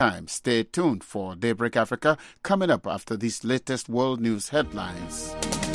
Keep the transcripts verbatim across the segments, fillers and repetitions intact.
time. Stay tuned for Daybreak Africa coming up after these latest world news headlines.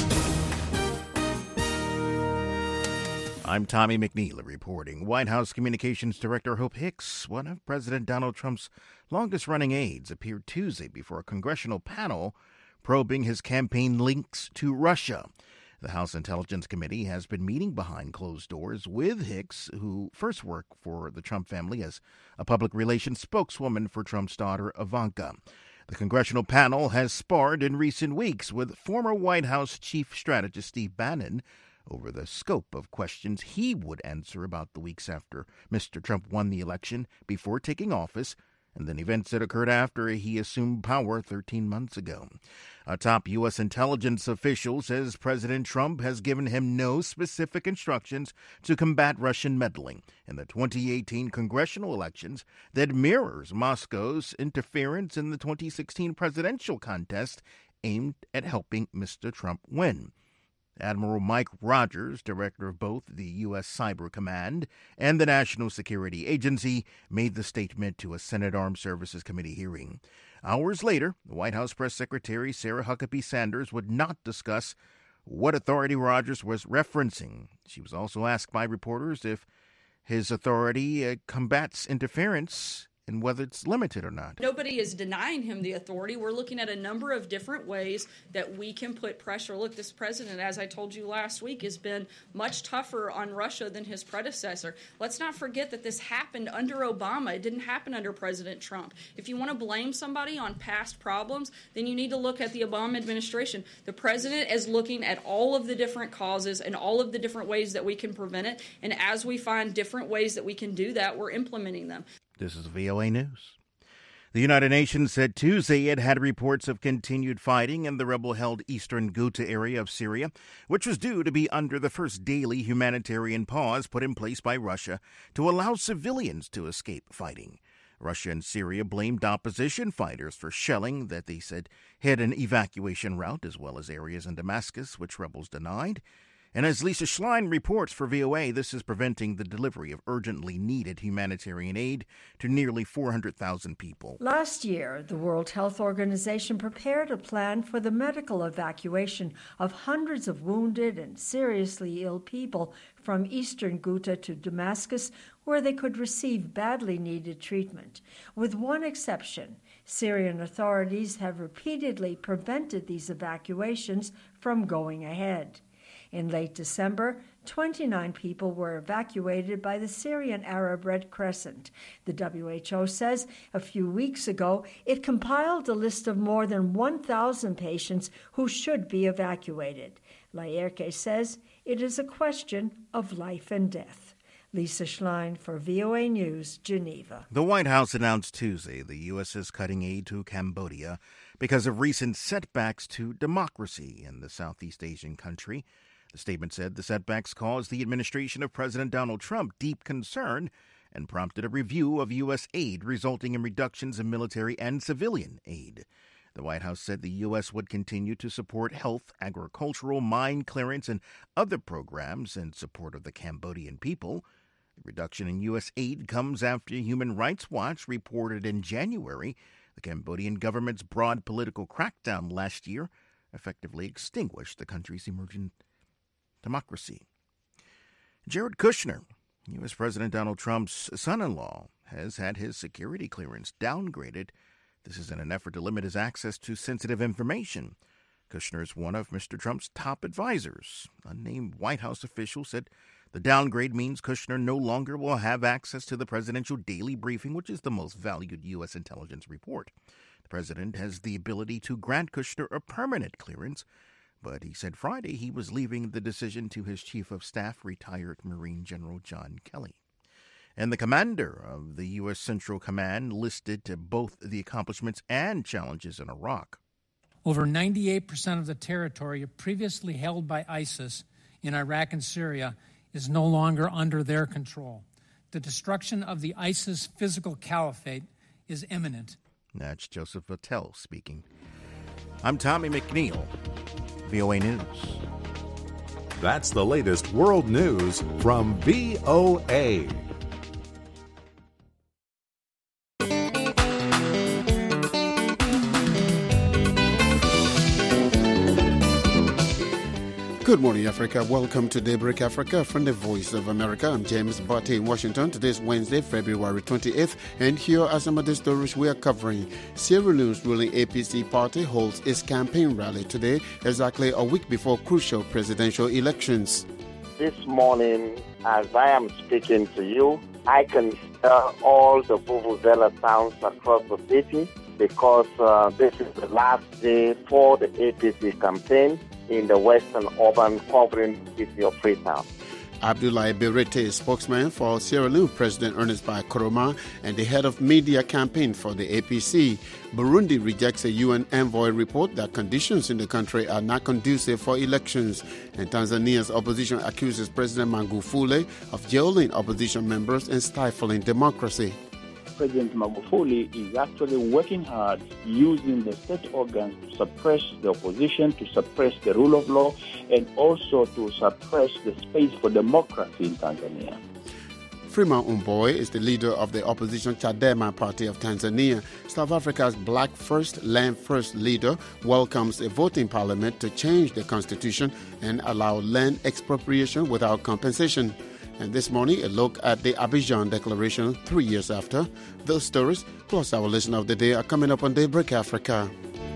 I'm Tommy McNeil reporting. White House Communications Director Hope Hicks, one of President Donald Trump's longest-running aides, appeared Tuesday before a congressional panel probing his campaign links to Russia. The House Intelligence Committee has been meeting behind closed doors with Hicks, who first worked for the Trump family as a public relations spokeswoman for Trump's daughter, Ivanka. The congressional panel has sparred in recent weeks with former White House Chief Strategist Steve Bannon over the scope of questions he would answer about the weeks after Mister Trump won the election before taking office, and then events that occurred after he assumed power thirteen months ago. A top U S intelligence official says President Trump has given him no specific instructions to combat Russian meddling in the twenty eighteen congressional elections that mirrors Moscow's interference in the twenty sixteen presidential contest aimed at helping Mister Trump win. Admiral Mike Rogers, director of both the U S Cyber Command and the National Security Agency, made the statement to a Senate Armed Services Committee hearing. Hours later, the White House Press Secretary Sarah Huckabee Sanders would not discuss what authority Rogers was referencing. She was also asked by reporters if his authority uh, combats interference and whether it's limited or not. Nobody is denying him the authority. We're looking at a number of different ways that we can put pressure. Look, this president, as I told you last week, has been much tougher on Russia than his predecessor. Let's not forget that this happened under Obama. It didn't happen under President Trump. If you want to blame somebody on past problems, then you need to look at the Obama administration. The president is looking at all of the different causes and all of the different ways that we can prevent it. And as we find different ways that we can do that, we're implementing them. This is V O A News. The United Nations said Tuesday it had reports of continued fighting in the rebel-held eastern Ghouta area of Syria, which was due to be under the first daily humanitarian pause put in place by Russia to allow civilians to escape fighting. Russia and Syria blamed opposition fighters for shelling that they said hit an evacuation route as well as areas in Damascus, which rebels denied. And as Lisa Schlein reports for V O A, this is preventing the delivery of urgently needed humanitarian aid to nearly four hundred thousand people. Last year, the World Health Organization prepared a plan for the medical evacuation of hundreds of wounded and seriously ill people from eastern Ghouta to Damascus, where they could receive badly needed treatment. With one exception, Syrian authorities have repeatedly prevented these evacuations from going ahead. In late December, twenty-nine people were evacuated by the Syrian Arab Red Crescent. The W H O says a few weeks ago it compiled a list of more than one thousand patients who should be evacuated. Laerke says it is a question of life and death. Lisa Schlein for V O A News, Geneva. The White House announced Tuesday the U S is cutting aid to Cambodia because of recent setbacks to democracy in the Southeast Asian country. The statement said the setbacks caused the administration of President Donald Trump deep concern and prompted a review of U S aid, resulting in reductions in military and civilian aid. The White House said the U S would continue to support health, agricultural, mine clearance, and other programs in support of the Cambodian people. The reduction in U S aid comes after Human Rights Watch reported in January the Cambodian government's broad political crackdown last year effectively extinguished the country's emerging democracy. Jared Kushner, U S President Donald Trump's son-in-law, has had his security clearance downgraded. This is in an effort to limit his access to sensitive information. Kushner is one of Mister Trump's top advisors. A named White House official said the downgrade means Kushner no longer will have access to the presidential daily briefing, which is the most valued U S intelligence report. The president has the ability to grant Kushner a permanent clearance, but he said Friday he was leaving the decision to his chief of staff, retired Marine General John Kelly. And the commander of the U S Central Command listed both the accomplishments and challenges in Iraq. Over ninety-eight percent of the territory previously held by ISIS in Iraq and Syria is no longer under their control. The destruction of the ISIS physical caliphate is imminent. That's Joseph Vattel speaking. I'm Tommy McNeil, V O A News. That's the latest world news from V O A. Good morning, Africa. Welcome to Daybreak Africa from the Voice of America. I'm James Barty in Washington. Today's Wednesday, February twenty-eighth, and here are some of the stories we are covering. Sierra Leone's ruling A P C party holds its campaign rally today, exactly a week before crucial presidential elections. This morning, as I am speaking to you, I can hear all the vuvuzela sounds across the city because uh, this is the last day for the A P C campaign in the western urban covering the city of Freetown. Abdoulaye Berete, spokesman for Sierra Leone President Ernest Bai Koroma and the head of media campaign for the A P C. Burundi rejects a U N envoy report that conditions in the country are not conducive for elections. And Tanzania's opposition accuses President Magufuli of jailing opposition members and stifling democracy. President Magufuli is actually working hard using the state organs to suppress the opposition, to suppress the rule of law, and also to suppress the space for democracy in Tanzania. Freeman Mbowe is the leader of the opposition Chadema party of Tanzania. South Africa's Black First, Land First leader welcomes a vote in parliament to change the constitution and allow land expropriation without compensation. And this morning, a look at the Abidjan Declaration three years after. Those stories, plus our listener of the day, are coming up on Daybreak Africa.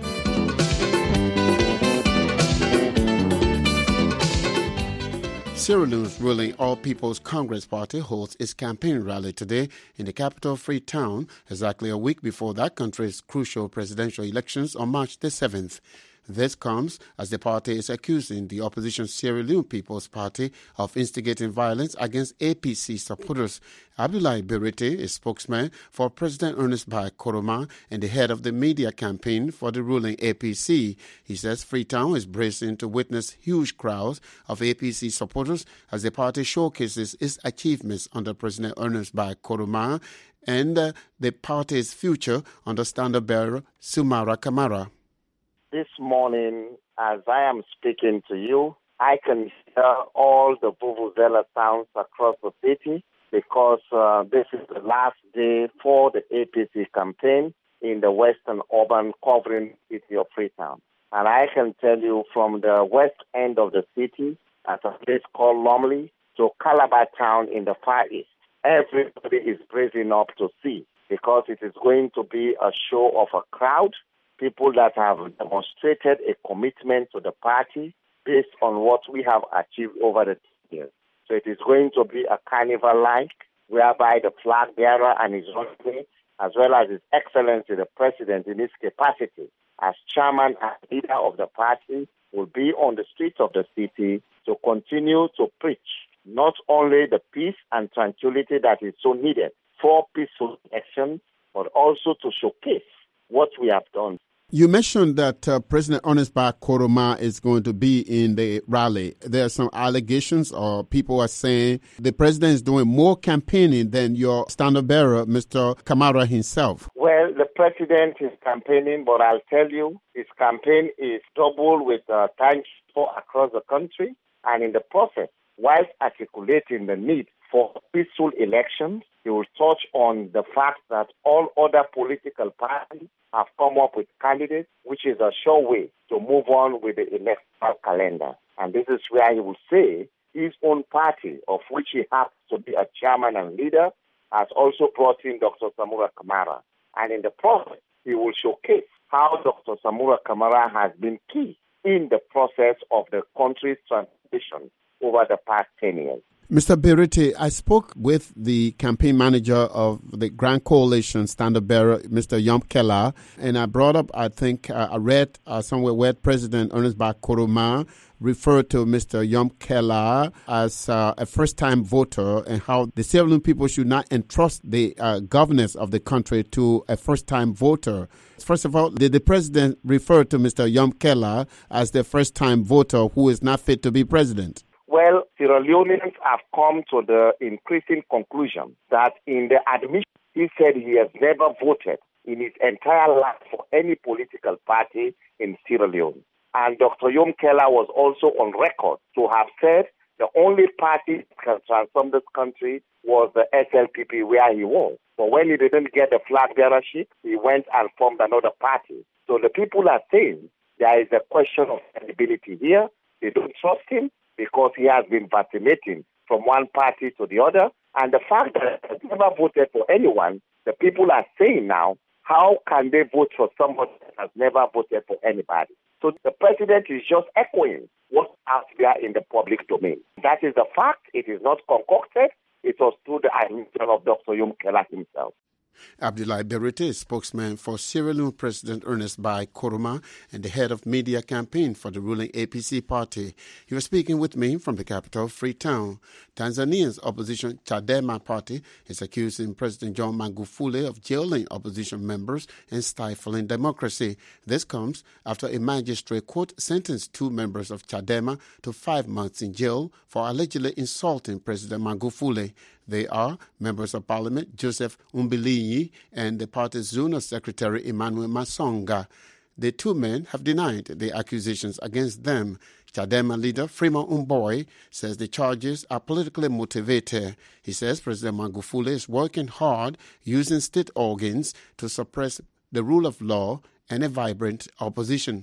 Sierra Leone's ruling All People's Congress Party holds its campaign rally today in the capital Freetown, exactly a week before that country's crucial presidential elections on March the seventh. This comes as the party is accusing the opposition Sierra Leone People's Party of instigating violence against A P C supporters. Abdoulaye Berete is spokesman for President Ernest Bai Koroma and the head of the media campaign for the ruling A P C. He says Freetown is bracing to witness huge crowds of A P C supporters as the party showcases its achievements under President Ernest Bai Koroma and uh, the party's future under standard-bearer Sumara Kamara. This morning, as I am speaking to you, I can hear all the vuvuzela sounds across the city because uh, this is the last day for the A P C campaign in the western urban covering the city of Freetown. And I can tell you from the west end of the city, at a place called Lumley, to Calabar town in the far east, everybody is bracing up to see because it is going to be a show of a crowd. People that have demonstrated a commitment to the party based on what we have achieved over the years. So it is going to be a carnival-like, whereby the flag bearer and his runway, as well as His Excellency the President in his capacity as chairman and leader of the party, will be on the streets of the city to continue to preach not only the peace and tranquility that is so needed for peaceful elections, but also to showcase what we have done. You mentioned that uh, President Ernest Bai Koroma is going to be in the rally. There are some allegations, or people are saying the president is doing more campaigning than your standard bearer, Mister Kamara himself. Well, the president is campaigning, but I'll tell you, his campaign is double with uh, thanks for across the country. And in the process, whilst articulating the need for peaceful elections, he will touch on the fact that all other political parties have come up with candidates, which is a sure way to move on with the electoral calendar. And this is where he will say his own party, of which he happens to be a chairman and leader, has also brought in Doctor Samura Kamara. And in the process, he will showcase how Doctor Samura Kamara has been key in the process of the country's transition over the past ten years. Mister Berete, I spoke with the campaign manager of the Grand Coalition standard bearer, Mister Yom Kela, and I brought up, I think, uh, I read uh, somewhere where President Ernest Bai Koroma referred to Mister Yom Kela as uh, a first-time voter and how the Sierra Leone people should not entrust the uh, governance of the country to a first-time voter. First of all, did the president refer to Mister Yom Kela as the first-time voter who is not fit to be president? Well, Sierra Leoneans have come to the increasing conclusion that in the admission, he said he has never voted in his entire life for any political party in Sierra Leone. And Doctor Yom Kela was also on record to have said the only party that can transform this country was the S L P P where he was. But when he didn't get the flag bearership, he went and formed another party. So the people are saying there is a question of credibility here. They don't trust him because he has been vacillating from one party to the other. And the fact that he has never voted for anyone, the people are saying now, how can they vote for someone that has never voted for anybody? So the president is just echoing what's out there in the public domain. That is the fact. It is not concocted. It was through the admission of Doctor Yum Keller himself. Abdullahi Berete is spokesman for Sierra Leone President Ernest Bai Koroma and the head of media campaign for the ruling A P C party. He was speaking with me from the capital, Freetown. Tanzania's opposition Chadema party is accusing President John Magufuli of jailing opposition members and stifling democracy. This comes after a magistrate court sentenced two members of Chadema to five months in jail for allegedly insulting President Magufuli. They are members of parliament Joseph Umbilinyi and the party's zonal secretary Emmanuel Masonga. The two men have denied the accusations against them. Chadema leader Freeman Umboy says the charges are politically motivated. He says President Magufuli is working hard using state organs to suppress the rule of law and a vibrant opposition.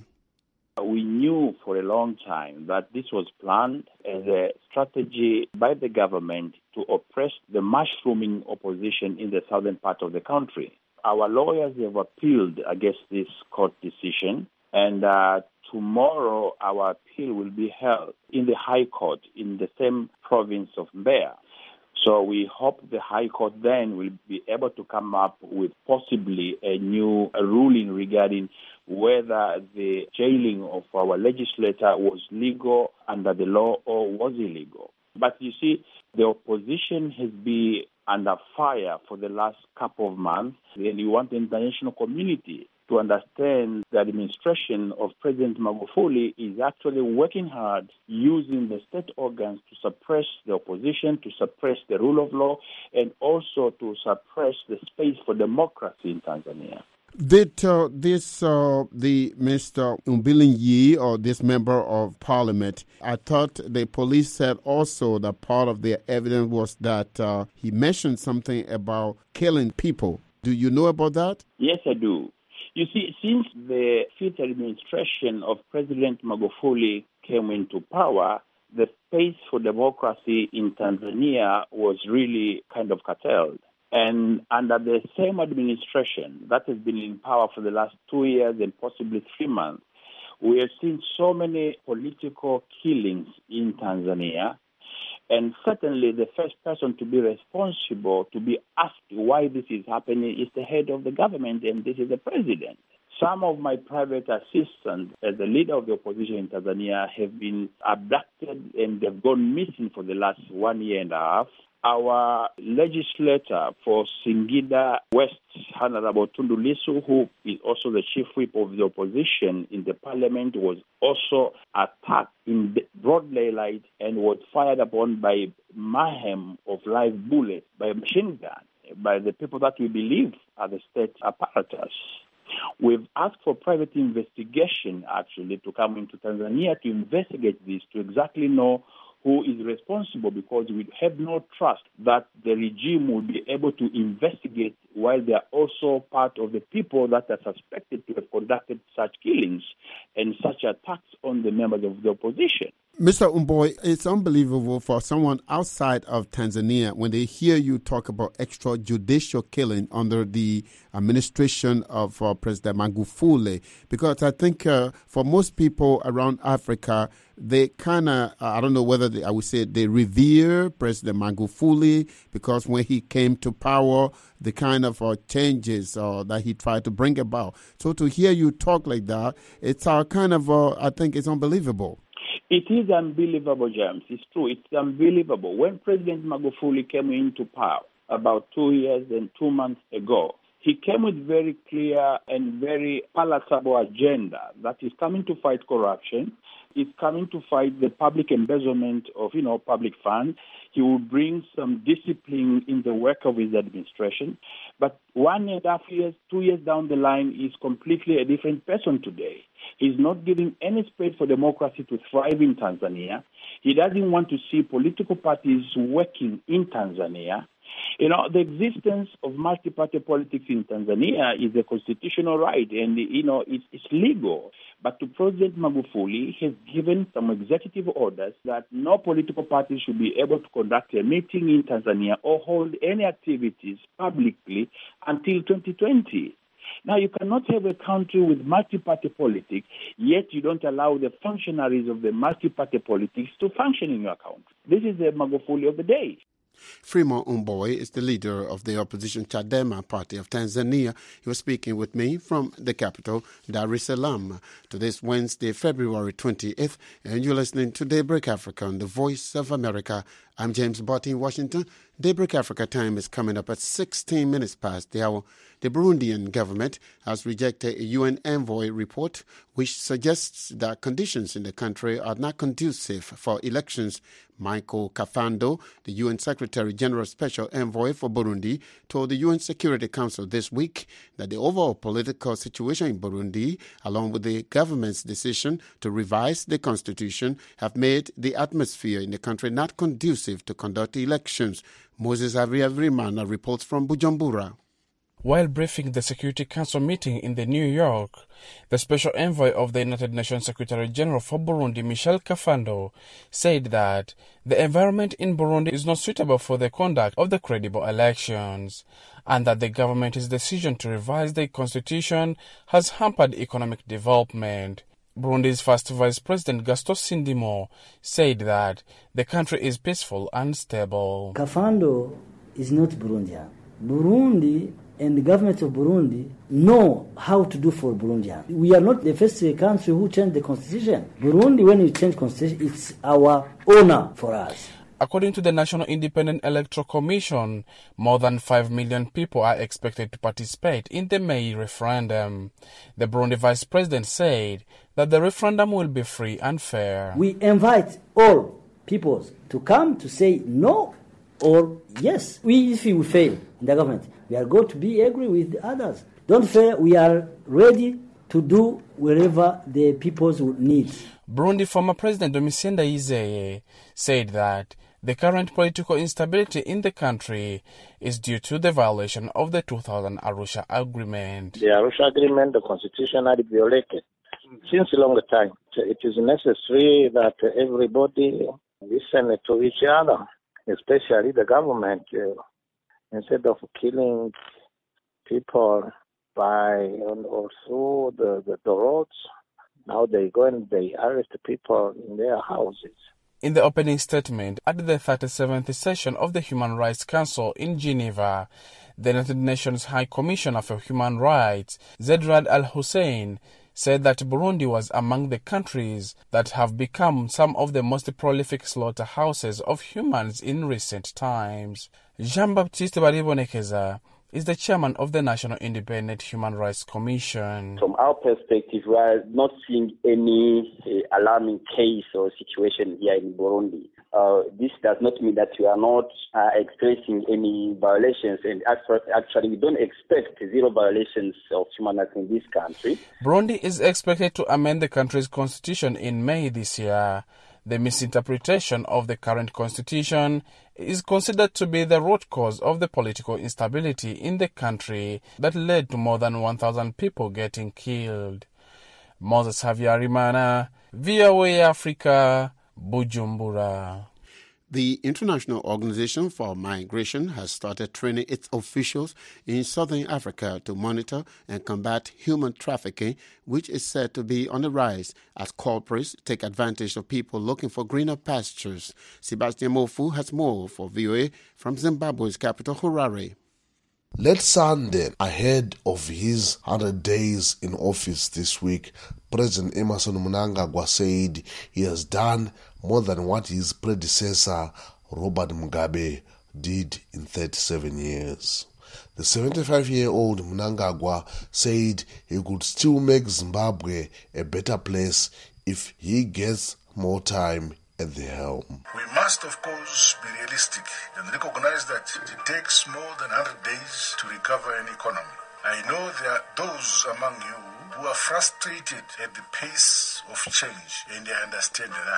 We knew for a long time that this was planned as a strategy by the government to oppress the mushrooming opposition in the southern part of the country. Our lawyers have appealed against this court decision, and uh, tomorrow our appeal will be held in the High Court in the same province of Mbeya. So we hope the High Court then will be able to come up with possibly a new ruling regarding whether the jailing of our legislator was legal under the law or was illegal. But you see, the opposition has been under fire for the last couple of months, and you want the international community to understand the administration of President Magufuli is actually working hard using the state organs to suppress the opposition, to suppress the rule of law, and also to suppress the space for democracy in Tanzania. Did uh, this, uh, the Mister Umbilinyi, or this member of parliament, I thought the police said also that part of their evidence was that uh, he mentioned something about killing people. Do you know about that? Yes, I do. You see, since the fifth administration of President Magufuli came into power, the space for democracy in Tanzania was really kind of curtailed. And under the same administration that has been in power for the last two years and possibly three months, we have seen so many political killings in Tanzania. And certainly the first person to be responsible, to be asked why this is happening, is the head of the government, and this is the president. Some of my private assistants, as the leader of the opposition in Tanzania, have been abducted and they've gone missing for the last one year and a half. Our legislator for Singida West, Honorable Tundu Lissu, who is also the chief whip of the opposition in the parliament, was also attacked in broad daylight and was fired upon by mayhem of live bullets, by a machine gun, by the people that we believe are the state apparatus. We've asked for private investigation, actually, to come into Tanzania to investigate this, to exactly know who is responsible, because we have no trust that the regime will be able to investigate while they are also part of the people that are suspected to have conducted such killings and such attacks on the members of the opposition. Mister Umboy, it's unbelievable for someone outside of Tanzania when they hear you talk about extrajudicial killing under the administration of uh, President Magufuli, because I think uh, for most people around Africa, they kind of, uh, I don't know whether they, I would say they revere President Magufuli because when he came to power, the kind of uh, changes uh, that he tried to bring about. So to hear you talk like that, it's uh, kind of, uh, I think it's unbelievable. It is unbelievable, James. It's true. It's unbelievable. When President Magufuli came into power about two years and two months ago, he came with very clear and very palatable agenda that is coming to fight corruption. It's coming to fight the public embezzlement of, you know, public funds. He will bring some discipline in the work of his administration. But one and a half years, two years down the line, he's completely a different person today. He's not giving any space for democracy to thrive in Tanzania. He doesn't want to see political parties working in Tanzania. You know, the existence of multi-party politics in Tanzania is a constitutional right, and, you know, it's, it's legal. But to President Magufuli, he has given some executive orders that no political party should be able to conduct a meeting in Tanzania or hold any activities publicly until twenty twenty. Now, you cannot have a country with multi-party politics, yet you don't allow the functionaries of the multi-party politics to function in your country. This is the Magufuli of the day. Freeman Mbowe is the leader of the opposition Chadema party of Tanzania. He was speaking with me from the capital, Dar es Salaam, to this Wednesday, February twentieth, and you're listening to Daybreak Africa on the Voice of America. I'm James Botti in Washington. Daybreak Africa time is coming up at sixteen minutes past the hour. The Burundian government has rejected a U N envoy report which suggests that conditions in the country are not conducive for elections. Michael Kafando, the U N Secretary General Special Envoy for Burundi, told the U N Security Council this week that the overall political situation in Burundi, along with the government's decision to revise the constitution, have made the atmosphere in the country not conducive to conduct elections. Moses Avriavrimana reports from Bujumbura. While briefing the Security Council meeting in the New York, the Special Envoy of the United Nations Secretary General for Burundi, Michel Kafando, said that the environment in Burundi is not suitable for the conduct of the credible elections, and that the government's decision to revise the constitution has hampered economic development. Burundi's first Vice President Gaston Sindimo said that the country is peaceful and stable. Kafando is not Burundian. Burundi and the government of Burundi know how to do for Burundians. We are not the first country who changed the constitution. Burundi, when you change constitution, it's our honor for us. According to the National Independent Electoral Commission, more than five million people are expected to participate in the May referendum. The Burundi Vice President said that the referendum will be free and fair. We invite all peoples to come to say no or yes. We, if we fail in the government, we are going to be angry with the others. Don't fear, we are ready to do wherever the peoples need. Burundi former President Domitien Ndayizeye said that the current political instability in the country is due to the violation of the two thousand Arusha Agreement. The Arusha Agreement, the constitution had violated since a long time. It is necessary that everybody listen to each other, especially the government. Uh, instead of killing people by or through the, the, the roads, now they go and they arrest people in their houses. In the opening statement at the thirty-seventh session of the Human Rights Council in Geneva, the United Nations High Commissioner for Human Rights, Zedrad Al-Hussein, said that Burundi was among the countries that have become some of the most prolific slaughterhouses of humans in recent times. Jean-Baptiste Baribonekeza is the chairman of the National Independent Human Rights Commission. From our perspective, we are not seeing any uh, alarming case or situation here in Burundi. Uh, this does not mean that we are not uh, experiencing any violations, and actually we don't expect zero violations of human rights in this country. Burundi is expected to amend the country's constitution in May this year. The misinterpretation of the current constitution is considered to be the root cause of the political instability in the country that led to more than one thousand people getting killed. Moses Havyarimana, V O A Africa, Bujumbura. The International Organization for Migration has started training its officials in Southern Africa to monitor and combat human trafficking, which is said to be on the rise as culprits take advantage of people looking for greener pastures. Sebastian Mofu has more for V O A from Zimbabwe's capital, Harare. Late Sunday, ahead of his one hundred days in office this week, President Emmerson Mnangagwa said he has done more than what his predecessor, Robert Mugabe, did in thirty-seven years. The seventy-five-year-old Mnangagwa said he could still make Zimbabwe a better place if he gets more time at the helm. We must, of course, be realistic and recognize that it takes more than one hundred days to recover an economy. I know there are those among you who are frustrated at the pace of change, and I understand that.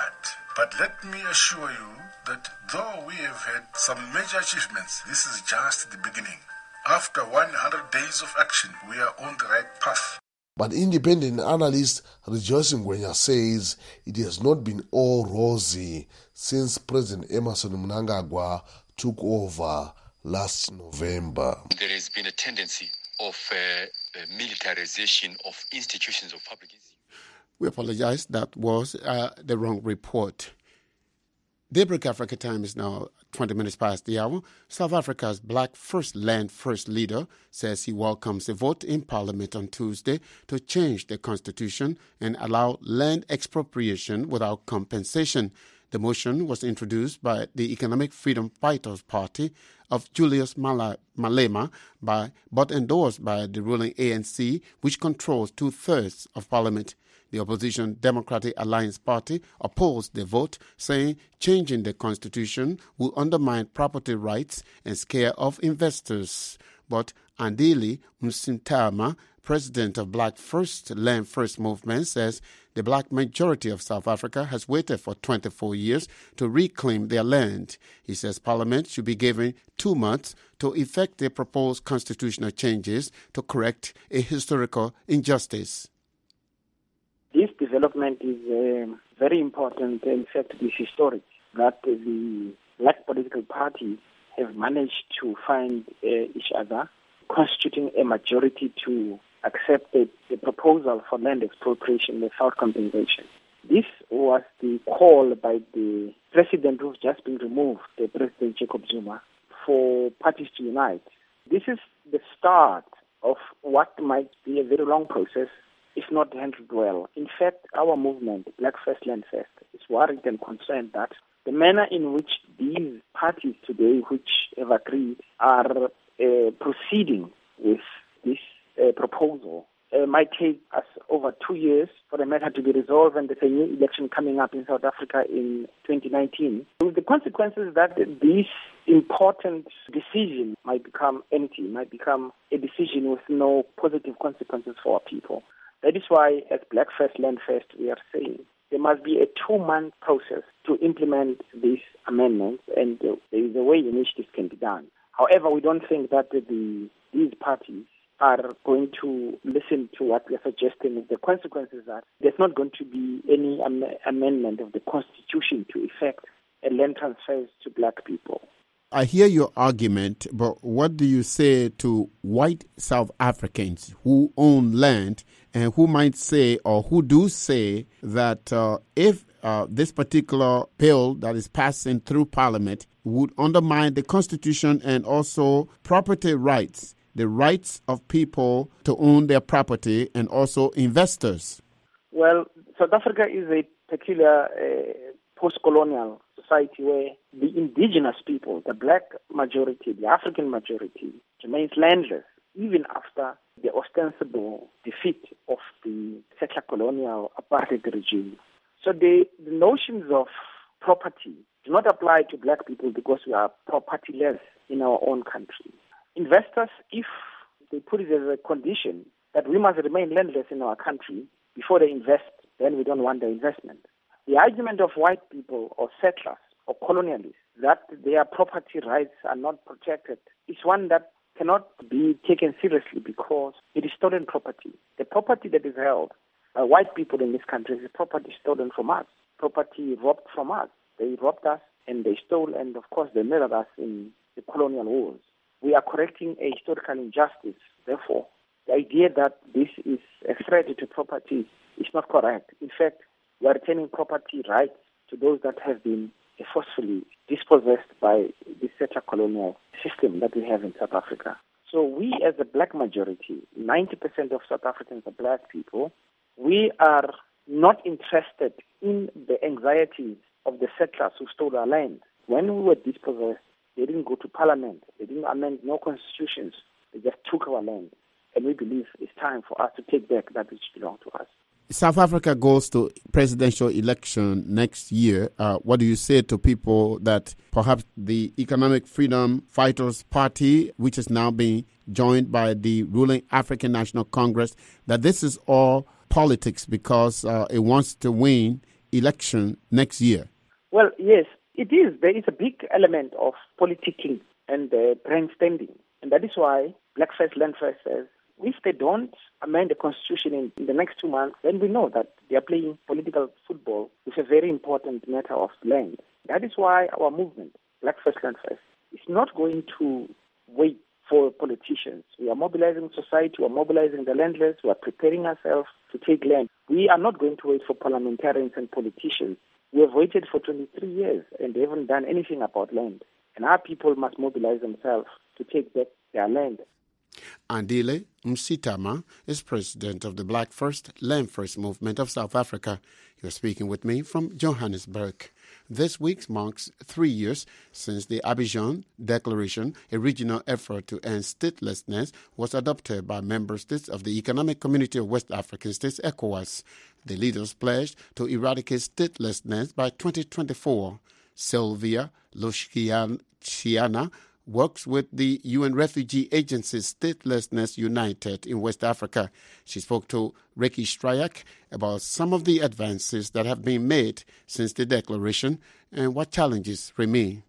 But let me assure you that though we have had some major achievements, this is just the beginning. After one hundred days of action, we are on the right path. But independent analyst Rejoice Ngwenya says it has not been all rosy since President Emmerson Mnangagwa took over last November. There has been a tendency of uh, uh, militarization of institutions of public. We apologize. That was uh, the wrong report. Daybreak Africa time is now twenty minutes past the hour. South Africa's Black First Land First leader says he welcomes a vote in Parliament on Tuesday to change the constitution and allow land expropriation without compensation. The motion was introduced by the Economic Freedom Fighters Party of Julius Malema, by, but endorsed by the ruling A N C, which controls two-thirds of Parliament. The opposition Democratic Alliance Party opposed the vote, saying changing the constitution will undermine property rights and scare off investors. But Andile Msintama, president of Black First Land First movement, says the black majority of South Africa has waited for twenty-four years to reclaim their land. He says Parliament should be given two months to effect the proposed constitutional changes to correct a historical injustice. This development is uh, very important. In fact, it is historic that the black political parties have managed to find uh, each other, constituting a majority to accept the, the proposal for land expropriation without compensation. This was the call by the president who's just been removed, the President Jacob Zuma, for parties to unite. This is the start of what might be a very long process if not handled well. In fact, our movement, Black First Land First, is worried and concerned that the manner in which these parties today, which have agreed, are uh, proceeding with this uh, proposal, uh, might take us over two years for the matter to be resolved, and there's a new election coming up in South Africa in twenty nineteen. With the consequences that this important decision might become empty, might become a decision with no positive consequences for our people. That is why, as Black First Land First, we are saying there must be a two-month process to implement these amendments, and uh, there is a way in which this can be done. However, we don't think that the, these parties are going to listen to what we are suggesting. The consequences are there's not going to be any am- amendment of the Constitution to effect a land transfers to black people. I hear your argument, but what do you say to white South Africans who own land and who might say, or who do say, that uh, if uh, this particular bill that is passing through Parliament would undermine the Constitution and also property rights, the rights of people to own their property and also investors? Well, South Africa is a peculiar uh, post-colonial society where the indigenous people, the black majority, the African majority, remains landless even after the ostensible defeat of the settler colonial apartheid regime. So the, the notions of property do not apply to black people because we are propertyless in our own country. Investors, if they put it as a condition that we must remain landless in our country before they invest, then we don't want the investment. The argument of white people or settlers or colonialists that their property rights are not protected is one that cannot be taken seriously because it is stolen property. The property that is held by white people in this country is property stolen from us, property robbed from us. They robbed us and they stole, and of course they murdered us in the colonial wars. We are correcting a historical injustice. Therefore, the idea that this is a threat to property is not correct. In fact, we are returning property rights to those that have been forcefully dispossessed by the settler colonial system that we have in South Africa. So we, as a black majority, ninety percent of South Africans are black people, we are not interested in the anxieties of the settlers who stole our land. When we were dispossessed, they didn't go to parliament, they didn't amend no constitutions, they just took our land. And we believe it's time for us to take back that which belongs to us. South Africa goes to presidential election next year. Uh, what do you say to people that perhaps the Economic Freedom Fighters Party, which is now being joined by the ruling African National Congress, that this is all politics because uh, it wants to win election next year? Well, yes, it is. There is a big element of politicking and uh, brainstorming. And that is why Black First, Land First says, if they don't amend the constitution in, in the next two months, then we know that they are playing political football with a very important matter of land. That is why our movement, Black First, Land First, is not going to wait for politicians. We are mobilizing society, we are mobilizing the landless, we are preparing ourselves to take land. We are not going to wait for parliamentarians and politicians. We have waited for twenty-three years and they haven't done anything about land. And our people must mobilize themselves to take back their land. Andile Msitama is president of the Black First, Land First movement of South Africa. You're speaking with me from Johannesburg. This week marks three years since the Abidjan Declaration, a regional effort to end statelessness, was adopted by member states of the Economic Community of West African States, ECOWAS. The leaders pledged to eradicate statelessness by twenty twenty-four. Sylvia Lushiana works with the U N Refugee Agency Statelessness United in West Africa. She spoke to Ricky Stryak about some of the advances that have been made since the declaration and what challenges remain.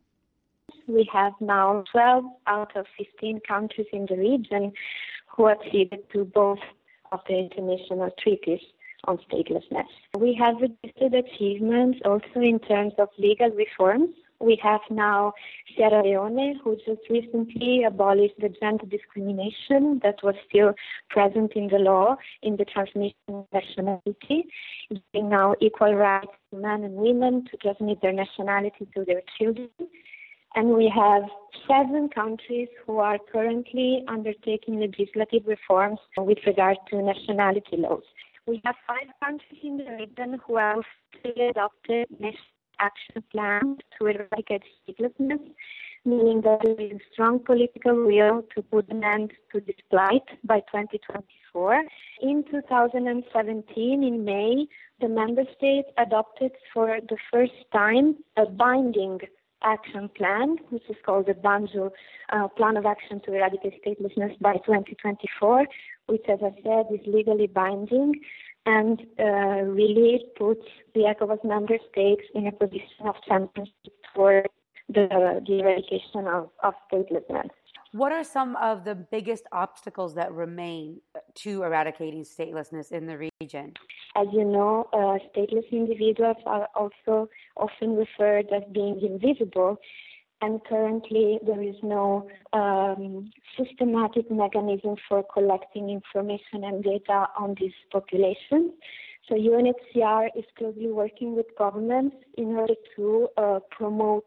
We have now twelve out of fifteen countries in the region who acceded to both of the international treaties on statelessness. We have registered achievements also in terms of legal reforms. We have now Sierra Leone, who just recently abolished the gender discrimination that was still present in the law in the transmission of nationality, giving now equal rights to men and women to transmit their nationality to their children. And we have seven countries who are currently undertaking legislative reforms with regard to nationality laws. We have five countries in the region who have adopted national action plan to eradicate statelessness, meaning that there is a strong political will to put an end to this plight by twenty twenty-four. In two thousand seventeen, in May, the member states adopted for the first time a binding action plan, which is called the Banjul uh, Plan of Action to Eradicate Statelessness by twenty twenty-four, which, as I said, is legally binding and uh, really puts the ECOWAS member states in a position of championship for the, the eradication of, of statelessness. What are some of the biggest obstacles that remain to eradicating statelessness in the region? As you know, uh, stateless individuals are also often referred as being invisible, and currently there is no um, systematic mechanism for collecting information and data on this population. So U N H C R is closely working with governments in order to uh, promote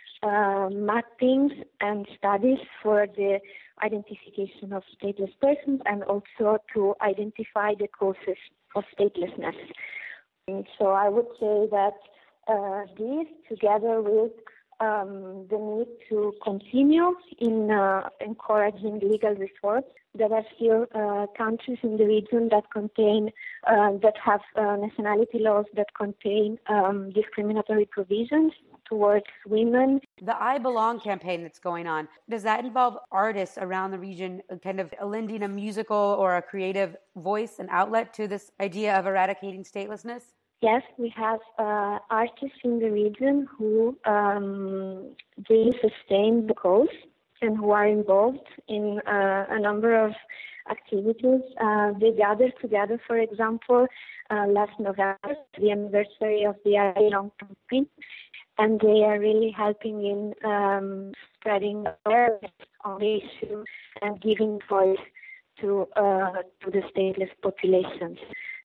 uh, mappings and studies for the identification of stateless persons and also to identify the causes of statelessness. And so I would say that uh, this, together with Um, the need to continue in uh, encouraging legal reforms. There are still uh, countries in the region that contain, uh, that have uh, nationality laws that contain um, discriminatory provisions towards women. The I Belong campaign that's going on, does that involve artists around the region kind of lending a musical or a creative voice and outlet to this idea of eradicating statelessness? Yes, we have uh, artists in the region who um, really sustain the cause and who are involved in uh, a number of activities. Uh, they gathered together, for example, uh, last November, the anniversary of the I Belong campaign, and they are really helping in um, spreading awareness on the issue and giving voice to uh, to the stateless populations.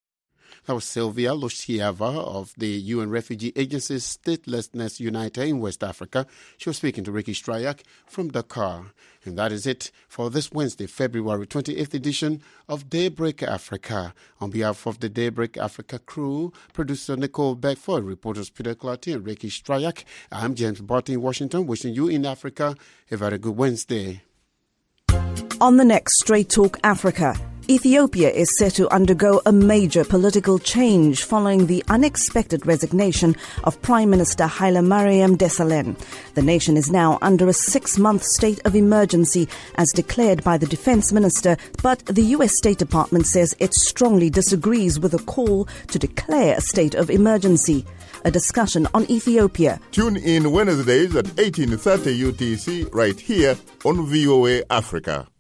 That was Sylvia Lushiava of the U N Refugee Agency's Statelessness United in West Africa. She was speaking to Ricky Stryak from Dakar. And that is it for this Wednesday, February twenty-eighth edition of Daybreak Africa. On behalf of the Daybreak Africa crew, producer Nicole Beckford, reporters Peter Clarty and Ricky Stryak, I'm James Barton in Washington, wishing you in Africa a very good Wednesday. On the next Straight Talk Africa, Ethiopia is set to undergo a major political change following the unexpected resignation of Prime Minister Hailemariam Desalegn. The nation is now under a six-month state of emergency as declared by the defense minister, but the U S State Department says it strongly disagrees with a call to declare a state of emergency. A discussion on Ethiopia. Tune in Wednesdays at eighteen thirty U T C right here on V O A Africa.